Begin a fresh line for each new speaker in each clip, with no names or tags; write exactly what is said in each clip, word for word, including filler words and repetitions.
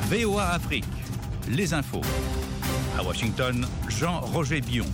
V O A Afrique, les infos. À Washington, Jean-Roger Billon.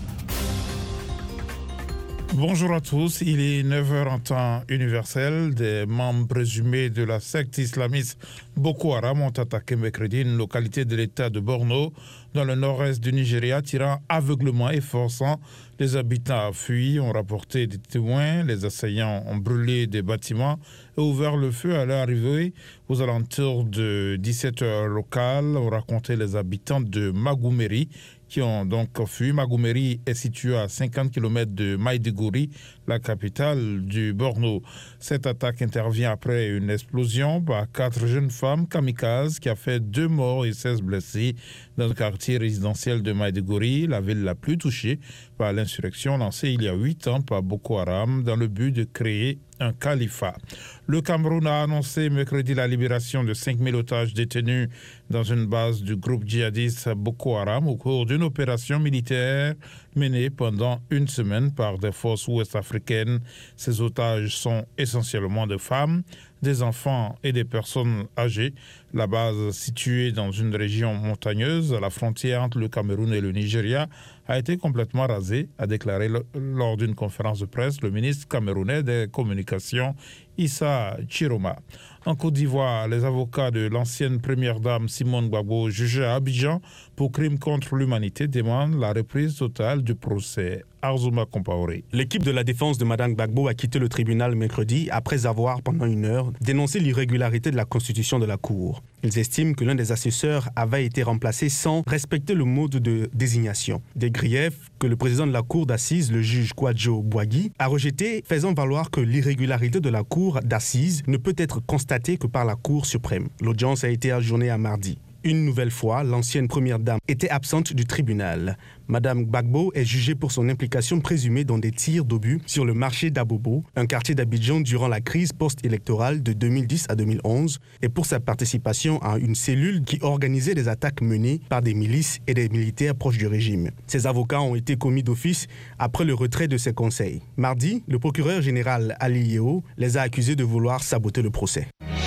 Bonjour à tous, il est neuf heures en temps universel. Des membres présumés de la secte islamiste Boko Haram ont attaqué mercredi une localité de l'état de Borno, dans le nord-est du Nigeria, tirant aveuglement et forçant les habitants à fuir, ont rapporté des témoins. Les assaillants ont brûlé des bâtiments et ouvert le feu à leur arrivée aux alentours de dix-sept heures locales, ont raconté les habitants de Magoumeri, qui ont donc fui. Magoumeri est situé à cinquante kilomètres de Maïdougouri, la capitale du Borno. Cette attaque intervient après une explosion par quatre jeunes femmes kamikazes qui a fait deux morts et seize blessés dans le quartier résidentiel de Maïdougouri, la ville la plus touchée par l'insurrection lancée il y a huit ans par Boko Haram dans le but de créer un califat. Le Cameroun a annoncé mercredi la libération de cinq mille otages détenus dans une base du groupe djihadiste Boko Haram au cours d'une opération militaire menée pendant une semaine par des forces ouest-africaines. Ces otages sont essentiellement des femmes, des enfants et des personnes âgées. La base, située dans une région montagneuse à la frontière entre le Cameroun et le Nigeria, a été complètement rasée, a déclaré le, lors d'une conférence de presse le ministre camerounais des Communications, Issa Chiroma. En Côte d'Ivoire, les avocats de l'ancienne première dame Simone Gbagbo, jugée à Abidjan pour crimes contre l'humanité, demandent la reprise totale du procès. Arzouma Compaoré.
L'équipe de la défense de Mme Gbagbo a quitté le tribunal mercredi après avoir, pendant une heure, dénoncé l'irrégularité de la constitution de la Cour. Ils estiment que l'un des assesseurs avait été remplacé sans respecter le mode de désignation. Des griefs que le président de la Cour d'assises, le juge Kwadjo Boigui, a rejeté, faisant valoir que l'irrégularité de la Cour d'assises ne peut être constatée que par la Cour suprême. L'audience a été ajournée à mardi. Une nouvelle fois, l'ancienne première dame était absente du tribunal. Madame Gbagbo est jugée pour son implication présumée dans des tirs d'obus sur le marché d'Abobo, un quartier d'Abidjan durant la crise post-électorale de deux mille dix à deux mille onze, et pour sa participation à une cellule qui organisait des attaques menées par des milices et des militaires proches du régime. Ces avocats ont été commis d'office après le retrait de ces conseils. Mardi, le procureur général Ali Yeo les a accusés de vouloir saboter le procès.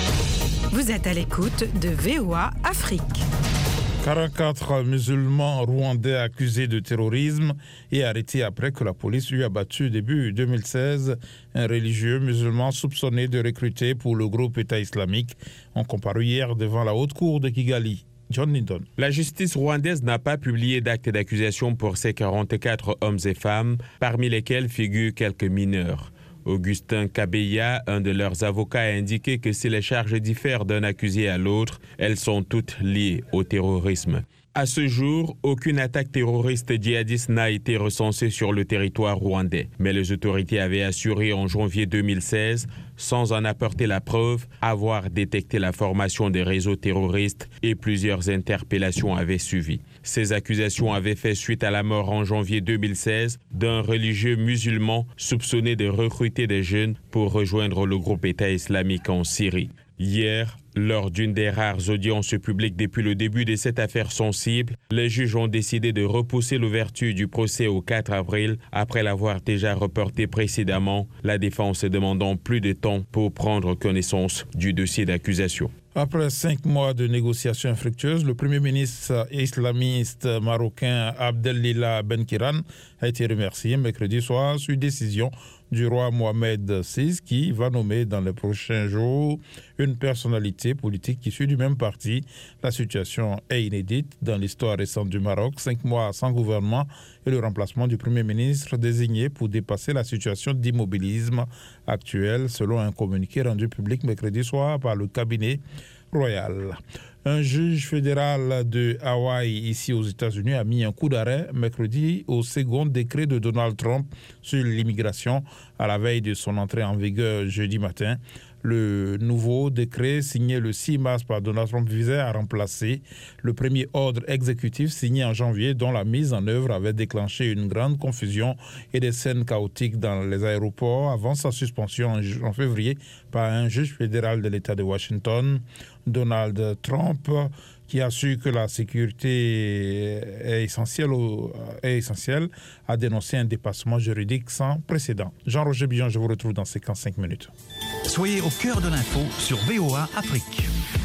Vous êtes à l'écoute de V O A Afrique.
quarante-quatre musulmans rwandais accusés de terrorisme et arrêtés après que la police eut abattu début deux mille seize un religieux musulman soupçonné de recruter pour le groupe État islamique ont comparu hier devant la haute cour de Kigali. John Lindon.
La justice rwandaise n'a pas publié d'acte d'accusation pour ces quarante-quatre hommes et femmes, parmi lesquels figurent quelques mineurs. Augustin Kabeya, un de leurs avocats, a indiqué que si les charges diffèrent d'un accusé à l'autre, elles sont toutes liées au terrorisme. À ce jour, aucune attaque terroriste djihadiste n'a été recensée sur le territoire rwandais. Mais les autorités avaient assuré en janvier deux mille seize, sans en apporter la preuve, avoir détecté la formation des réseaux terroristes et plusieurs interpellations avaient suivi. Ces accusations avaient fait suite à la mort en janvier deux mille seize d'un religieux musulman soupçonné de recruter des jeunes pour rejoindre le groupe État islamique en Syrie. Hier, lors d'une des rares audiences publiques depuis le début de cette affaire sensible, les juges ont décidé de repousser l'ouverture du procès au quatre avril après l'avoir déjà reporté précédemment, la défense demandant plus de temps pour prendre connaissance du dossier d'accusation.
Après cinq mois de négociations infructueuses, le premier ministre islamiste marocain Abdelila Benkiran a été remercié mercredi soir sur décision du roi Mohamed six qui va nommer dans les prochains jours une personnalité politique issue du même parti. La situation est inédite dans l'histoire récente du Maroc. Cinq mois sans gouvernement et le remplacement du premier ministre désigné pour dépasser la situation d'immobilisme actuelle, selon un communiqué rendu public mercredi soir par le cabinet royal. Un juge fédéral de Hawaï, ici aux États-Unis, a mis un coup d'arrêt mercredi au second décret de Donald Trump sur l'immigration à la veille de son entrée en vigueur jeudi matin. Le nouveau décret signé le six mars par Donald Trump visait à remplacer le premier ordre exécutif signé en janvier dont la mise en œuvre avait déclenché une grande confusion et des scènes chaotiques dans les aéroports avant sa suspension en, en février par un juge fédéral de l'État de Washington. Donald Trump, qui a su que la sécurité est essentielle, au, est essentielle, a dénoncé un dépassement juridique sans précédent. Jean-Roger Billon, je vous retrouve dans ces quinze minutes.
Soyez au cœur de l'info sur V O A Afrique.